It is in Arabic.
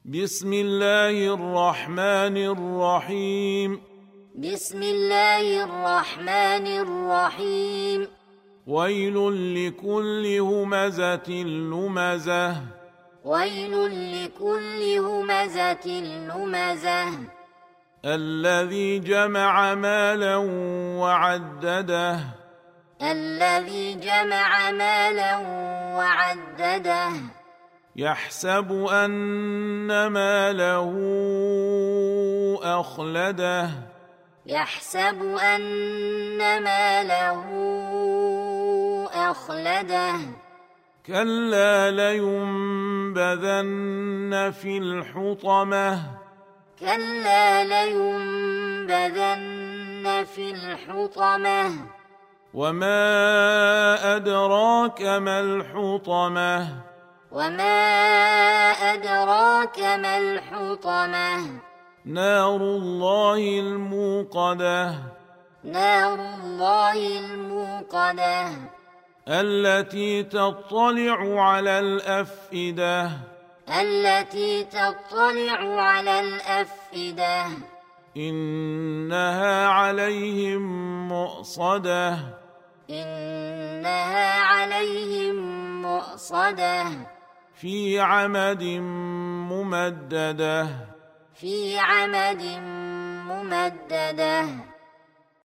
بسم الله الرحمن الرحيم. بسم الله الرحمن الرحيم. ويل لكل همزة لمزة. ويل لكل همزة لمزة. الذي جمع مالا وعدده. الذي جمع مالا وعدده. يحسب أن ماله أخلده. يحسب أن ماله أخلده. كلا لينبذن في الحطمة. كلا لينبذن في الحطمة. وما أدراك ما الحطمة. وما أدراك ما الحطمة. نار الله الموقدة. نار الله الموقدة. التي تطلع على الأفئدة. التي تطلع على الأفئدة. إنها عليهم مؤصدة. إنها عليهم مؤصدة. في عمد ممددة. في عمد ممددة.